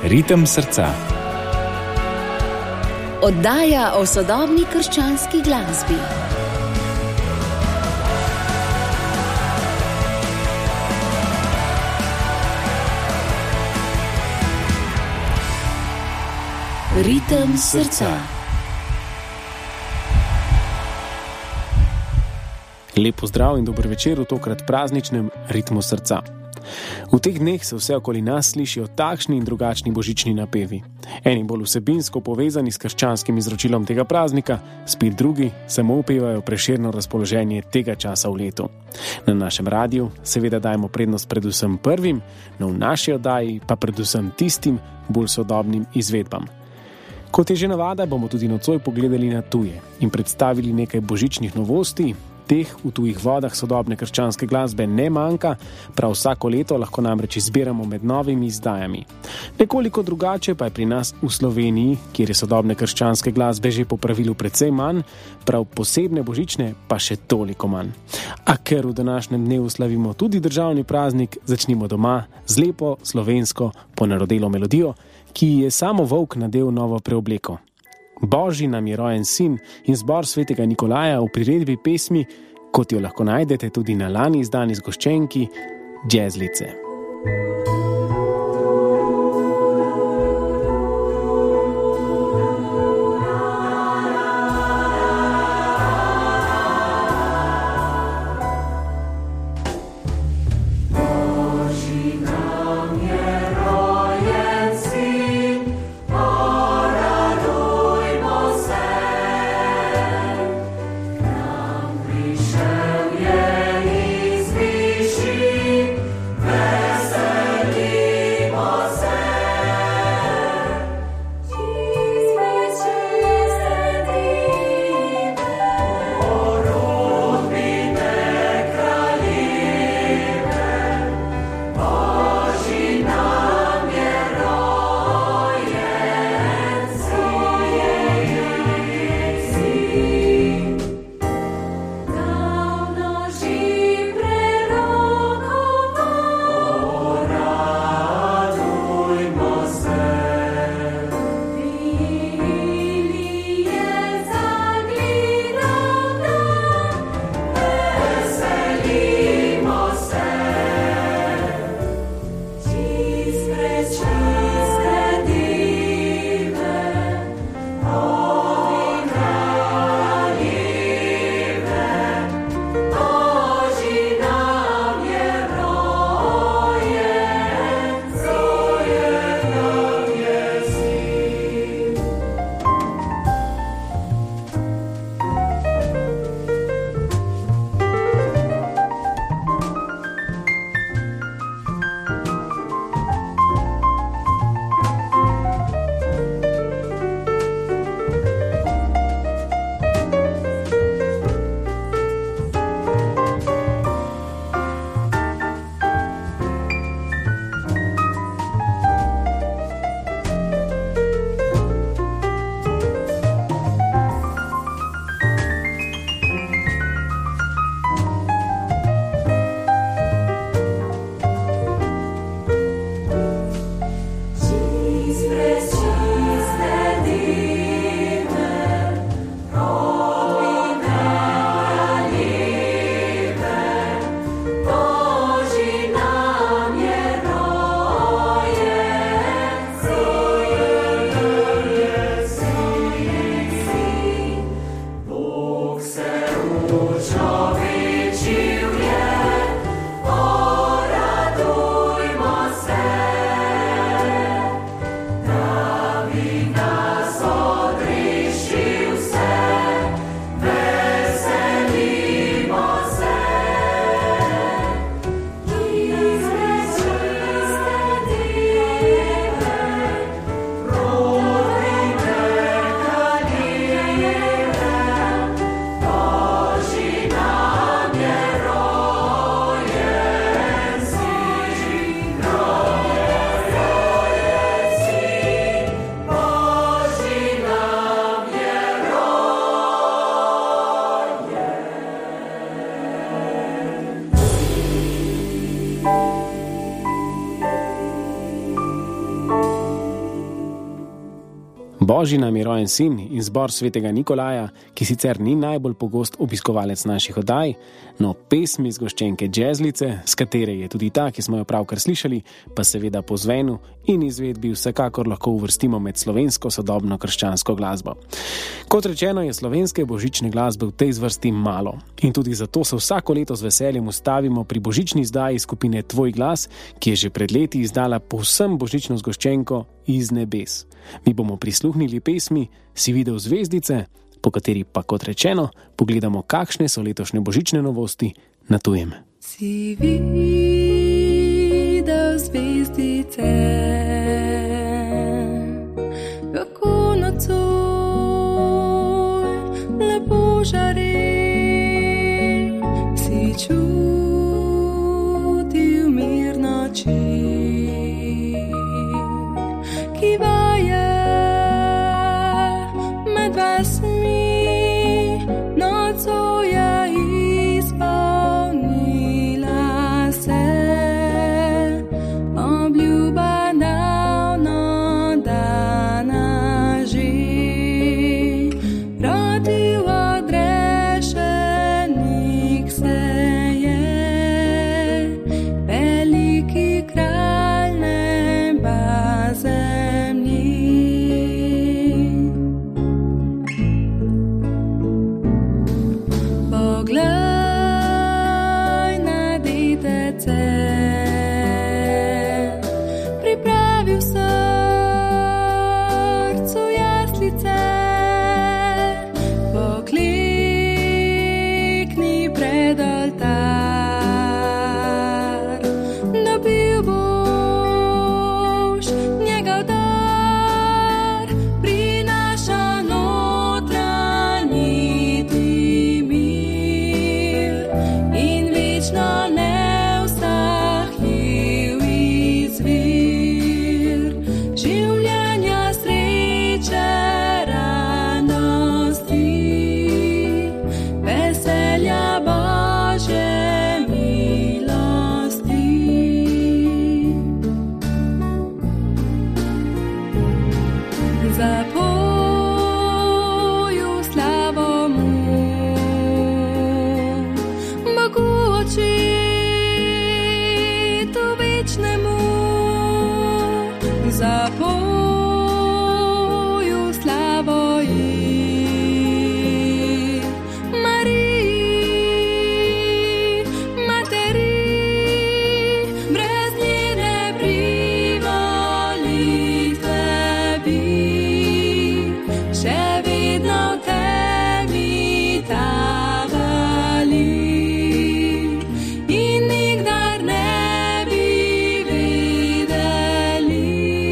Ritem srca. Oddaja o sodobni krščanski glasbi. Ritem srca. Lep pozdrav in dober večer v tokrat prazničnem ritmu srca. V teh dneh se vse okoli nas slišijo takšni in drugačni božični napevi. Eni bolj vsebinsko povezani s krščanskim izročilom tega praznika, spet drugi samo upevajo Prešerno razpoloženje tega časa v letu. Na našem radiju seveda dajemo prednost predvsem prvim, no v naši oddaji pa predvsem tistim bolj sodobnim izvedbam. Kot je že navada, bomo tudi nocoj pogledali na tuje in predstavili nekaj božičnih novosti. Teh v tujih vodah sodobne krščanske glasbe ne manjka, prav vsako leto lahko namreč izbiramo med novimi izdajami. Nekoliko drugače pa je pri nas v Sloveniji, kjer je sodobne krščanske glasbe že po pravilu precej manj, prav posebne božične pa še toliko manj. A ker v današnjem dnevu slavimo tudi državni praznik, začnimo doma z lepo slovensko ponarodelo melodijo, ki je samo Volk nadel novo preobleko. Božji nam je rojen sin in zbor svetega Nikolaja v priredbi pesmi, kot jo lahko najdete tudi na lani izdani zgoščenki Džezlice. Božji nam je rojen sin in zbor svetega Nikolaja, ki sicer ni najbolj pogost obiskovalec naših oddaj, no pesmi zgoščenke Jazzlice, s katere je tudi ta, ki smo jo pravkar slišali, pa seveda po zvenu in izvedbi vsekakor lahko uvrstimo med slovensko sodobno krščansko glasbo. Kot rečeno, je slovenske božične glasbe v tej zvrsti malo in tudi zato se vsako leto z veseljem ustavimo pri božični izdaji skupine Tvoj glas, ki je že pred leti izdala povsem božično zgoščenko Iz nebes. Mi bomo prisluhnili pesmi Si videl zvezdice, po kateri pa, kot rečeno, pogledamo, kakšne so letošnje božične novosti na tujem. Si videl zvezdice, kako nocoj lepo žari, si čutil mir noči, ki vaje med vasmi, nocoj je izpolnila se, obljuba davno dana že, rodil odrešenik se je, veliki kralj neba zemlji. Poglej na detece, pripravi v srcu jaslice, poklikni pred oltar, dobil boš njegov dar, prinaša notranji ti mir in večno neusahljiv izvir življenja, sreče, radosti, veselja Božje milosti. Zapoju slavo mu, Bogu očitu večnemu, zapoju slavo ji, Mariji, materi, brez njene privolitve bi še vedno v tebi tavali in nikdar ne bi vedeli,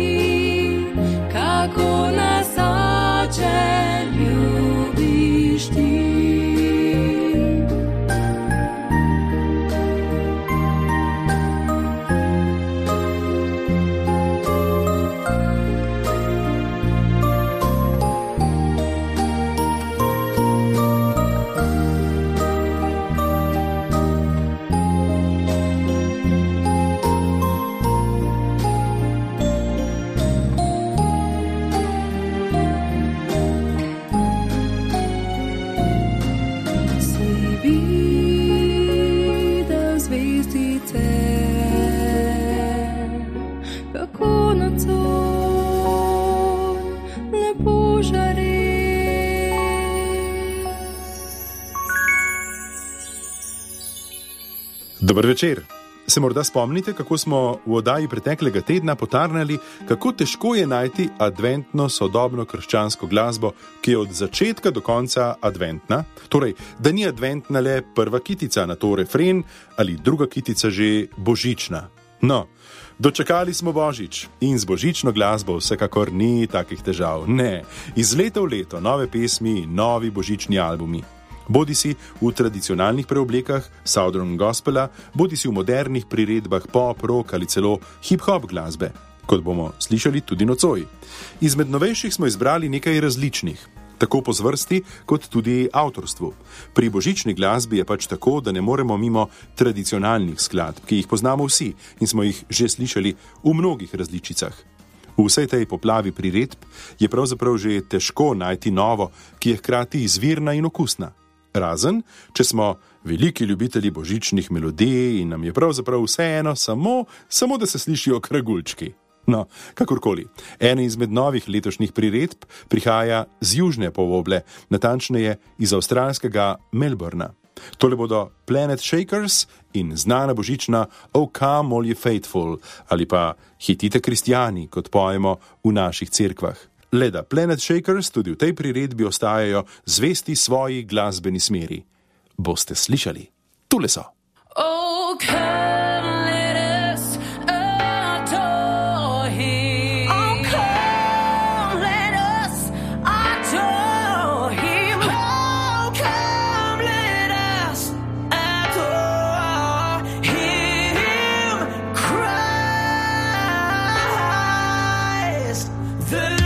kako nas Oče ljubiš ti. Si videl zvezdice, kako nocoj lepo žari. Dober večer. Se morda spomnite, kako smo v oddaji preteklega tedna potarnali, kako težko je najti adventno sodobno krščansko glasbo, ki je od začetka do konca adventna, torej, da ni adventna le prva kitica, na to refren ali druga kitica že božična. No, dočakali smo Božič in z božično glasbo vsekakor ni takih težav. Ne, iz leta v leto nove pesmi, novi božični albumi. Bodisi v tradicionalnih preoblekah Southern Gospela, bodisi v modernih priredbah pop, rock ali celo hip-hop glasbe, kot bomo slišali tudi nocoj. Izmed novejših smo izbrali nekaj različnih, tako po zvrsti kot tudi avtorstvu. Pri božični glasbi je pač tako, da ne moremo mimo tradicionalnih skladb, ki jih poznamo vsi in smo jih že slišali v mnogih različicah. V vsej tej poplavi priredb je pravzaprav že težko najti novo, ki je hkrati izvirna in okusna. Razen, če smo veliki ljubitelji božičnih melodij in nam je pravzaprav vseeno samo da se slišijo kragulčki. No, kakorkoli. Ena izmed novih letošnjih priredb prihaja z južne poloble, natančneje iz avstralskega Melbourna. Tole bodo Planet Shakers in znana božična O Come All Ye Faithful ali pa Hitite kristjani, kot pojemo v naših cerkvah. Le da Planet Shakers tudi v tej priredbi ostajajo zvesti svoji glasbeni smeri. Boste slišali? Tule so. Oh, come let us adore him. Oh, come let us adore him. Oh, come let us adore him. Christ the Lord.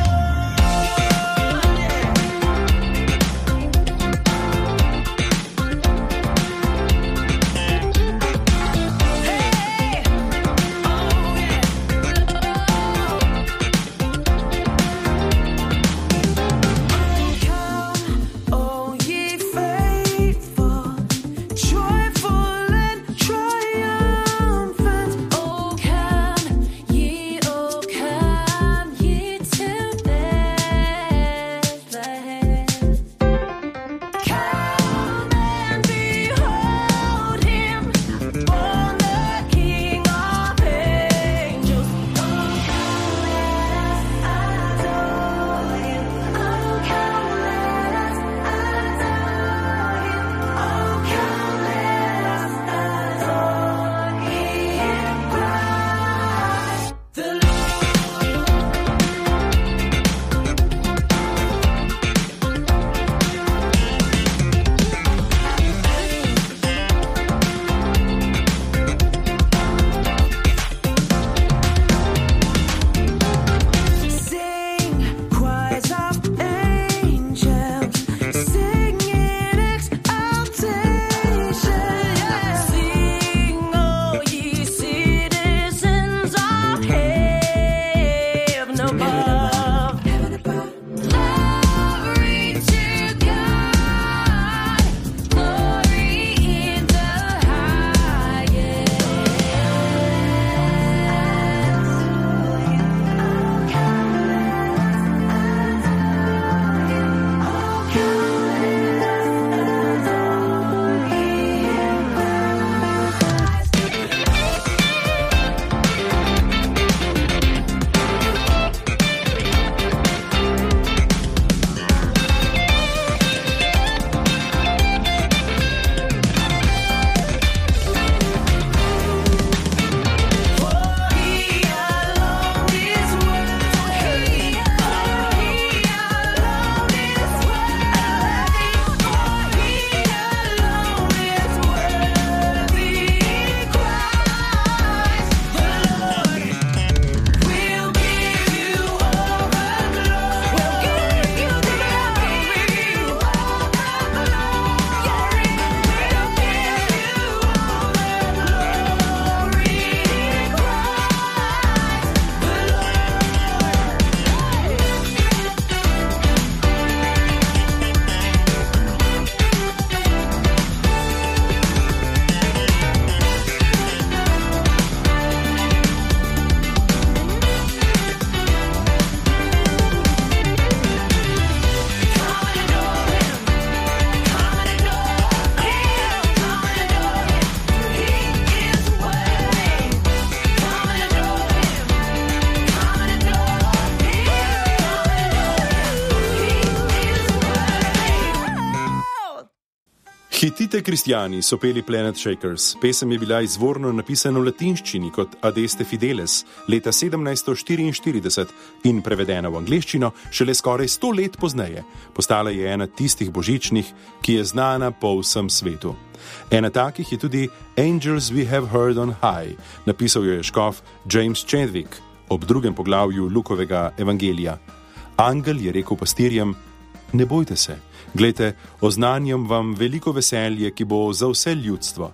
Hitite kristjani so peli Planet Shakers. Pesem je bila izvorno napisana v latinščini kot Adeste Fideles leta 1744 in prevedena v angleščino šele skoraj 100 let pozneje. Postala je ena tistih božičnih, ki je znana po vsem svetu. Ena takih je tudi Angels We Have Heard on High, napisal jo je škof James Chadwick ob 2. poglavju Lukovega evangelija. Angel je rekel pastirjem: ne bojte se, glejte, oznanjam vam veliko veselje, ki bo za vse ljudstvo.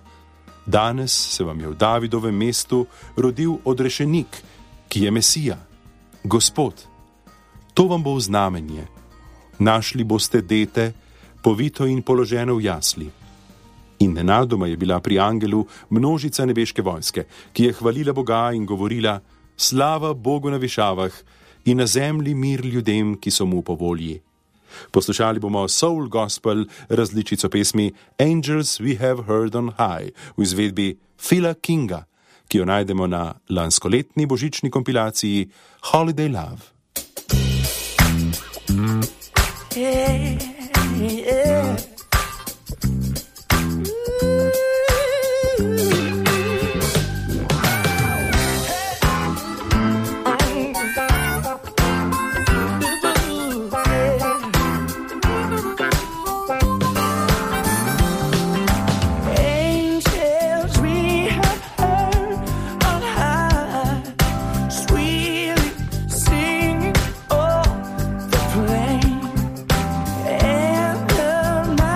Danes se vam je v Davidovem mestu rodil odrešenik, ki je Mesija. Gospod, to vam bo znamenje. Našli boste dete, povito in položeno v jasli. In nenadoma je bila pri angelu množica nebeške vojske, ki je hvalila Boga in govorila: Slava Bogu na višavah in na zemlji mir ljudem, ki so mu po volji. Poslušali bomo Soul Gospel različico pesmi Angels We Have Heard on High v izvedbi Phila Kinga, ki jo najdemo na lanskoletni božični kompilaciji Holiday Love. Yeah, yeah. My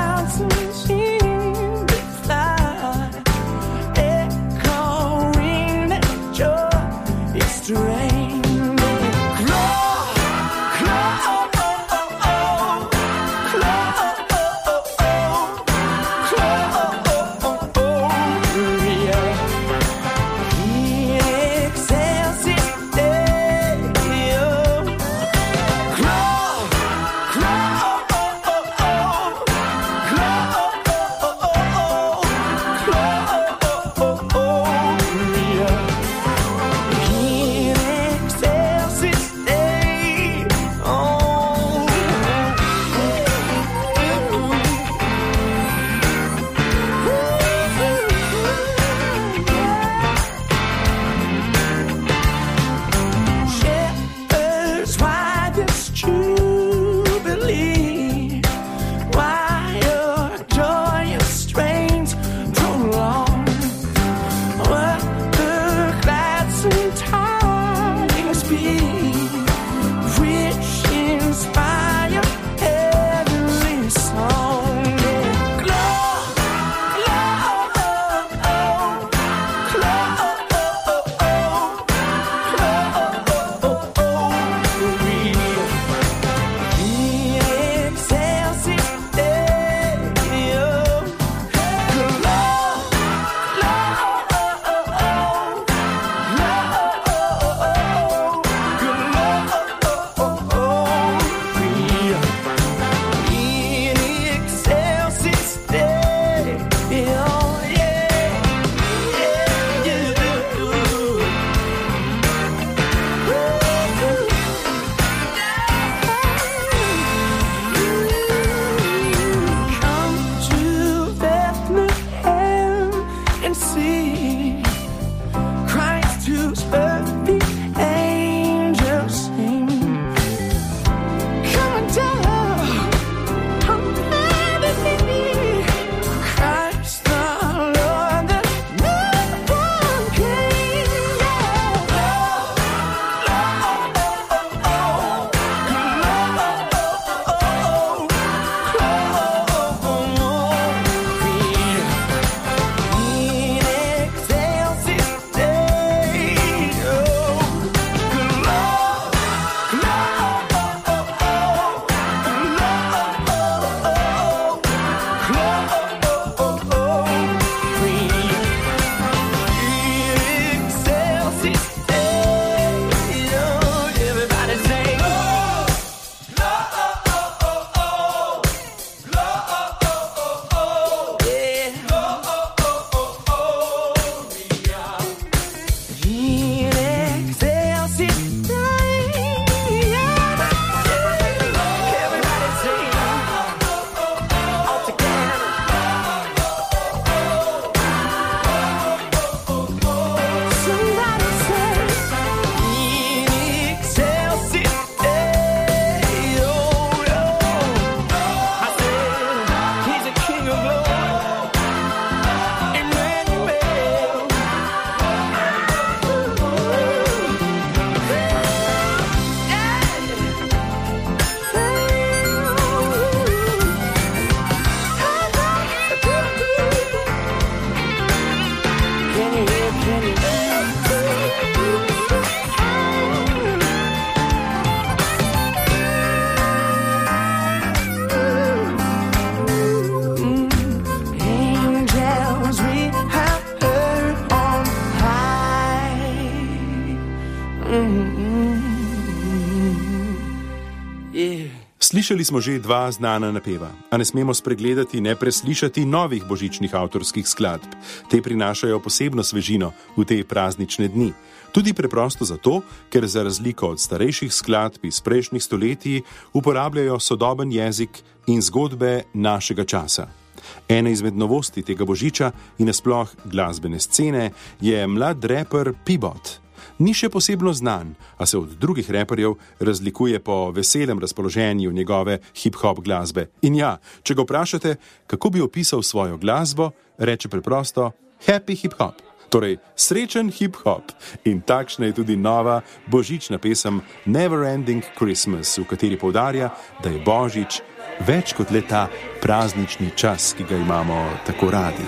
Slišali smo že dva znana napeva, a ne smemo spregledati, ne preslišati novih božičnih avtorskih skladb. Te prinašajo posebno svežino v te praznične dni. Tudi preprosto zato, ker za razliko od starejših skladb iz prejšnjih stoletij uporabljajo sodoben jezik in zgodbe našega časa. Ena izmed novosti tega božiča in nasploh glasbene scene je mlad reper P-Bot. Ni še posebno znan, a se od drugih reperjev razlikuje po veselem razpoloženju njegove hip-hop glasbe. In ja, če ga vprašate, kako bi opisal svojo glasbo, reče preprosto happy hip-hop, torej srečen hip-hop. In takšna je tudi nova božična pesem Never Ending Christmas, v kateri poudarja, da je božič več kot le ta praznični čas, ki ga imamo tako radi.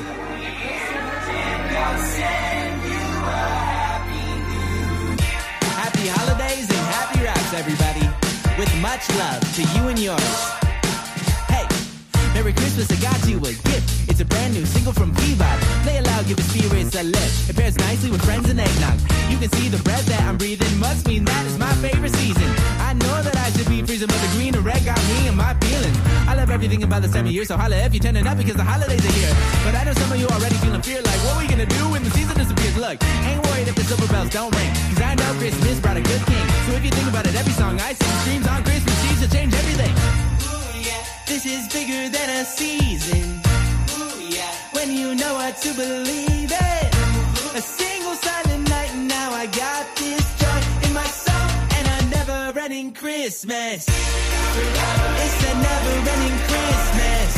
Everybody, with much love to you and yours. Hey, Merry Christmas, I got you a gift. It's a brand new single from P-Bot. Play it loud, give the spirits a lift. It pairs nicely with friends and eggnog. You can see the breath that I'm breathing must mean that is my favorite season. I know that I should be freezing, but the green and red got me in my feelings. I love everything about this time of year, so holla if you're turning up because the holidays are here. But I know some of you already feeling fear, like what are we gonna do when the season disappears? Look, ain't worried if the silver bells don't ring, cause I know Christmas brought a good king. So if you think about it, every song I sing screams on Christmas Eve to change everything. Ooh, yeah. This is bigger than a season. Ooh, yeah. When you know what to believe in. A single silent night and now I got this joy in my soul and a never-ending Christmas. It's a never-ending Christmas.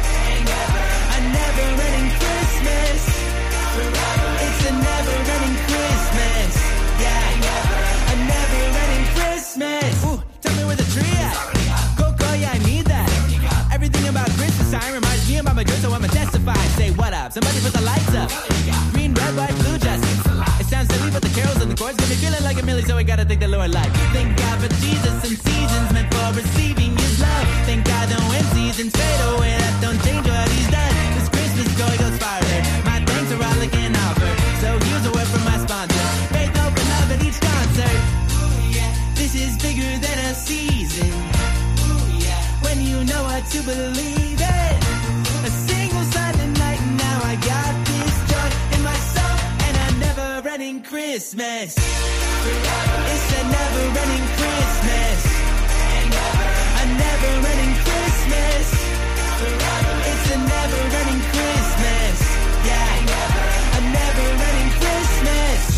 A never-ending Christmas. It's a never-ending Christmas. Yeah, a never-ending Christmas. Ooh, tell me where the tree at. Coco, yeah, I need that. Everything about Christmas time reminds me about my girl, so I'ma testify. Say what up, somebody put the lights up. Green, red, white, blue, just. It sounds silly, but the carols and the chords got me feeling like a millie, so I gotta thank the Lord like. Thank God for Jesus and seasons meant for receiving His love. Thank God that when seasons fade away, that don't change what He's done. This Christmas joy goes farther. My thanks are all I can offer. So here's a word from my sponsor. Faith, open love at each concert. This is bigger than a season. When you know what to believe in. A single silent night and now I got this joy in my soul and a never-ending Christmas. It's a never-ending Christmas. A never-ending Christmas. It's a never-ending Christmas. Yeah, a never-ending Christmas.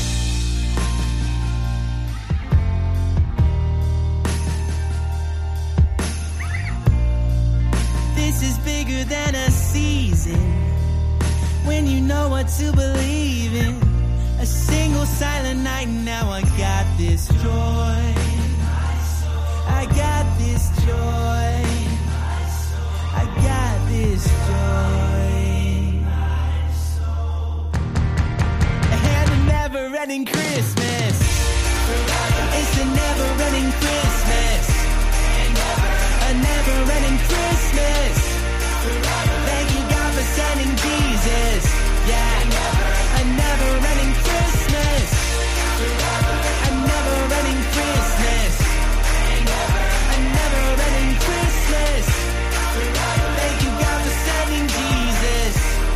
This is bigger than a season. When you know what to believe in. A single silent night and now I got this joy. I got this joy. I got this joy. And a never-ending Christmas. It's a never-ending Christmas. A never-ending Christmas. Thank you God for sending Jesus. Yeah, a never-ending Christmas. A never-ending Christmas. A never-ending Christmas. Thank you God for sending Jesus.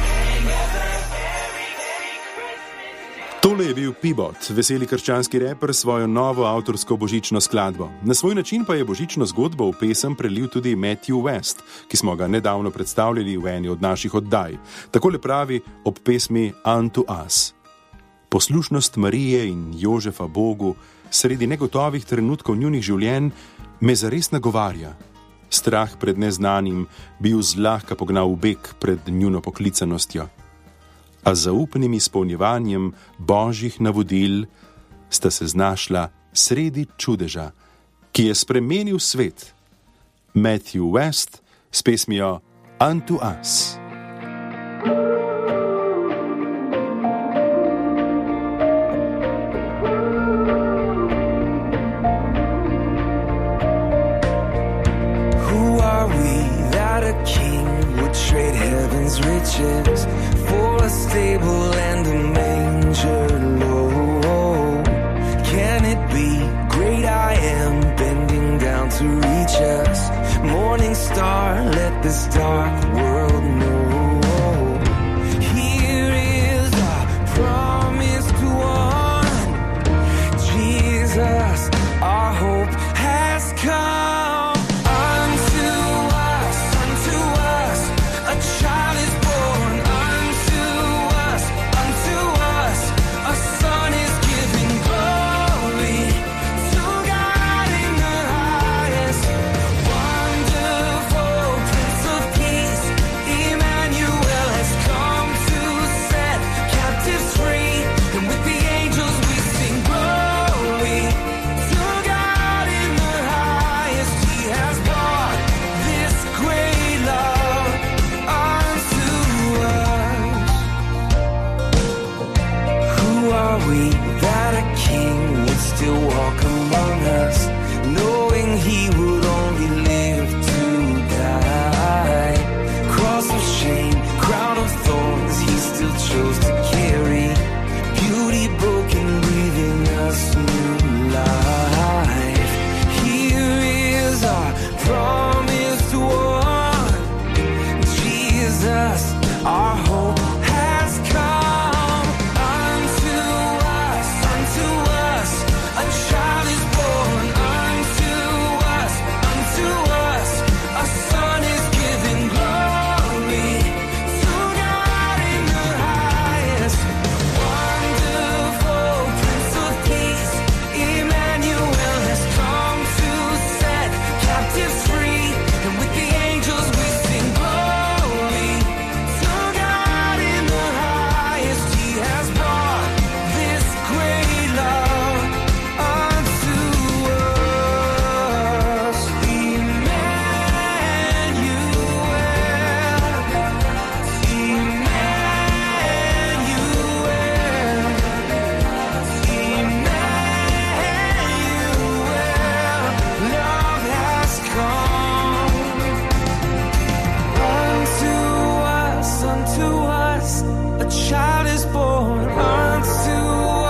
Tole je bil P-Bot, veseli krščanski reper s svojo novo avtorsko božično skladbo. Na svoj način pa je božično zgodbo v pesem prelil tudi Matthew West, ki smo ga nedavno predstavljali v eni od naših oddaj. Takole pravi ob pesmi Unto Us. Poslušnost Marije in Jožefa Bogu sredi negotovih trenutkov njunih življenj me zares nagovarja. Strah pred neznanim bi ju zlahka pognal v beg pred njuno poklicanostjo. A z zaupnim izpolnjevanjem božjih navodil sta se znašla sredi čudeža, ki je spremenil svet. Matthew West s pesmijo Unto Us. Who are we that a king would trade heaven's riches for a stable and a manger low? Can it be this dark world know. Here is our promised one, Jesus, our hope has come. Unto us, a child is born. Unto us, a son is given. Glory to God in the highest. Wonderful Prince of Peace, Emmanuel has come to set captives free. And with the angels we sing glory to God in the highest. He has brought this great love unto us. Who are we that a king would still walk among us, knowing he would only live to die? Cross of shame, crown of thorns, he still chose to carry. Beauty broken, breathing us new life. Here is our promised one, Jesus, our hope has come. Unto us, a child is born. Unto us, a son is given. Glory to God in the highest. Wonderful Prince of Peace, Emmanuel has come to set captives free. And with the angels we sing glory to God in the highest. He has brought this great love unto us. Love has come. Unto us, a child is born. Unto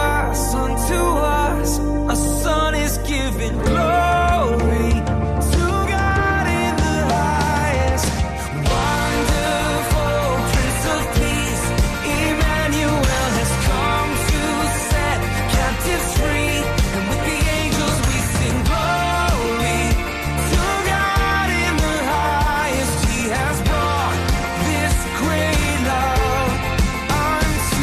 us, a son is given. Glory to God in the highest. Wonderful Prince of Peace, Emmanuel has come to set captives free. And with the angels we sing glory to God in the highest. He has brought this great love unto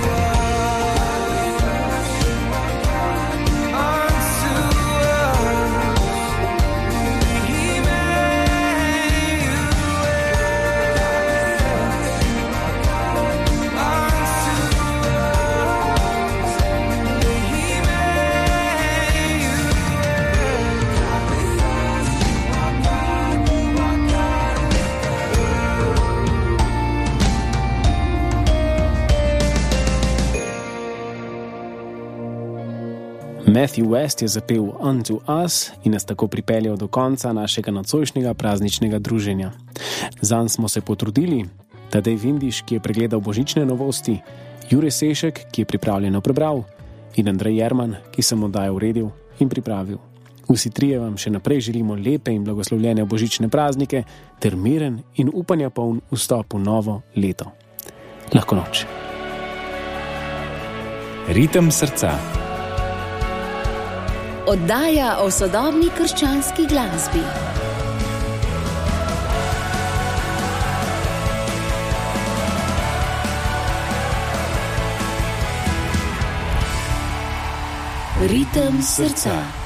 Matthew West je zapel Unto Us in nas tako pripeljal do konca našega nocojšnjega prazničnega druženja. Zanj smo se potrudili Tadej Vindiš, ki je pregledal božične novosti, Jure Sešek, ki je pripravljeno prebral, in Andrej Jerman, ki sem oddajo uredil in pripravil. Vsi trije vam še naprej želimo lepe in blagoslovljene božične praznike ter miren in upanja poln vstop v novo leto. Lahko noč. Ritem srca. Oddaja o sodobni krščanski glasbi. Ritem srca.